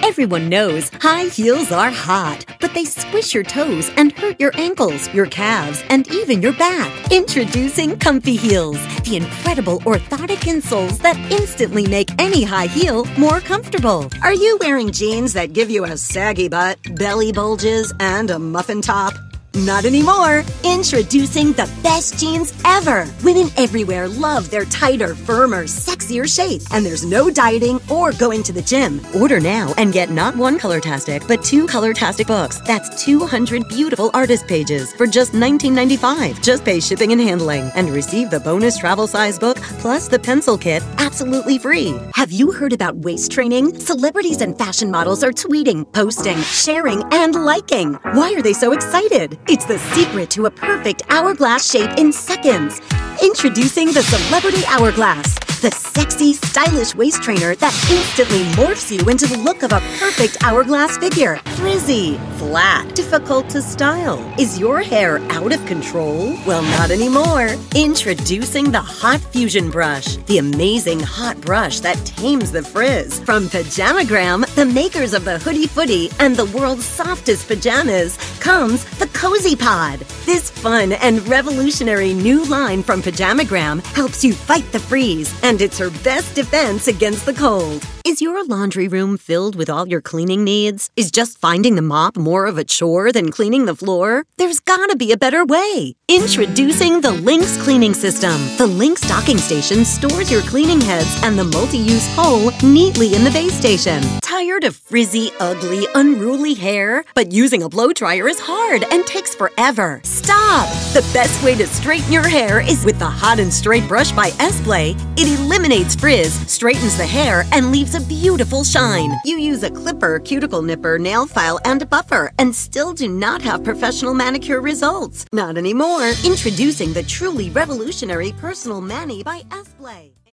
Everyone knows high heels are hot, but they squish your toes and hurt your ankles, your calves, and even your back. Introducing Comfy Heels, the incredible orthotic insoles that instantly make any high heel more comfortable. Are you wearing jeans that give you a saggy butt, belly bulges, and a muffin top? Not anymore. Introducing the best jeans ever. Women everywhere love their tighter, firmer, sexier shape. And there's no dieting or going to the gym. Order now and get not one Colortastic, but 2 Colortastic books. That's 200 beautiful artist pages for just $19.95. Just pay shipping and handling and receive the bonus travel size book plus the pencil kit absolutely free. Have you heard about waist training? Celebrities and fashion models are tweeting, posting, sharing, and liking. Why are they so excited? It's the secret to a perfect hourglass shape in seconds. Introducing the Celebrity Hourglass, the sexy, stylish waist trainer that instantly morphs you into the look of a perfect hourglass figure. Frizzy, flat, difficult to style. Is your hair out of control? Well, not anymore. Introducing the Hot Fusion Brush, the amazing hot brush that tames the frizz. From Pajamagram, the makers of the Hoodie Footy and the world's softest pajamas, comes the Cozy Pod. This fun and revolutionary new line from Pajamagram helps you fight the freeze, and it's her best defense against the cold. Is your laundry room filled with all your cleaning needs? Is just finding the mop more of a chore than cleaning the floor? There's gotta be a better way. Introducing the Lynx Cleaning System. The Lynx docking station stores your cleaning heads and the multi-use hole neatly in the base station. Tired of frizzy, ugly, unruly hair? But using a blow dryer is hard and takes forever. Stop! The best way to straighten your hair is with the Hot and Straight Brush by Esplay. It eliminates frizz, straightens the hair, and leaves a beautiful shine. You use a clipper, cuticle nipper, nail file, and a buffer, and still do not have professional manicure results. Not anymore. Introducing the truly revolutionary Personal Mani by Esplay.